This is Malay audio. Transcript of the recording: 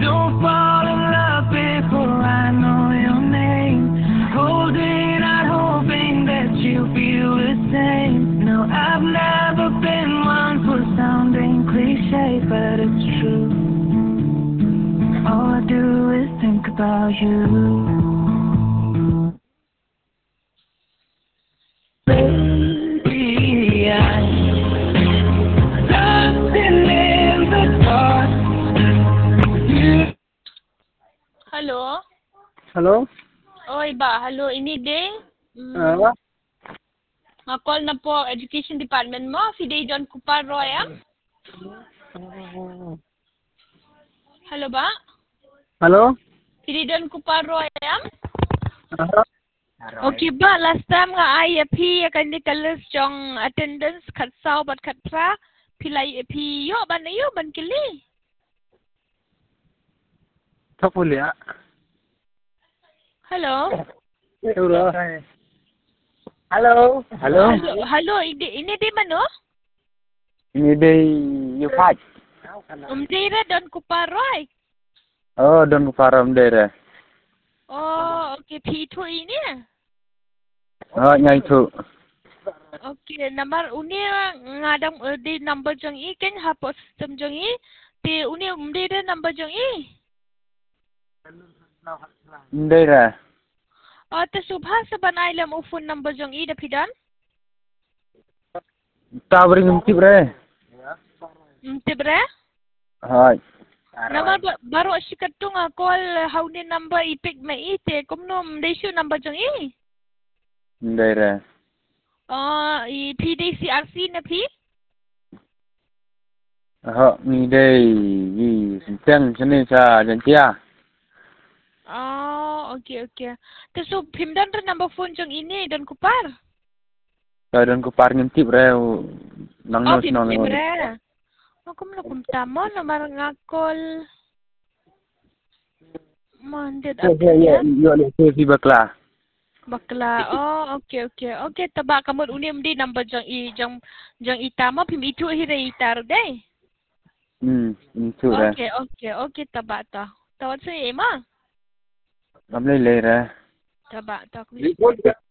Don't fall in love before I know your name. Holding out, hoping that you feel the same. No, I've never been one for sounding cliche, but it's true. All I do is think about you. Baby, I'm lost in the dark. Hello? Hello? Oy ba, hello, ini day? Call na po, Education Department mo, Fidei John Kupar Roy, Hello ba? Hello? Fidei John Kupar Roy, Okay ba, last time nga ay akan di kalas jong attendance kat saw bat kat pra, pilay yo ban na yo ban kili. Tapulia. Hello? Hello? Hello? Hello? Hello, ini di mana? Ini day you fight. Umdira Don Kupar Roy. Oh, don param dere. Oh, okay, P2 ini. Oh, nyai tu. Okay, number uni ngadang di number jong i kan hapus sistem jong i. Di uni umdira number jong i. Dere. Oh, subha sebanai lam phone number jong i da pidan. Tabring ngintip re. Tibre? Hai. Nama baru asikatung call how ni number ipik mai te kumnom desyo number jong i. Dere. I PDCRC na pi? Oh, ni day yi sinteng sini sa jantia. Oh, okay. So pimdan ra number phone jong ini Don Kupar. Don kupar ngintip re. Nang Oh, nos nang. Tibre. Ako mo tama nomor ngakol. Mandit apa ya? Yo le si bakla. Bakla. Oh, okay. Okay, taba kamot unim di number jong i tama pim itu hira itar deh. Itu re. Okay, taba ta. Tawat sa ema. Gamle le re. Taba ta.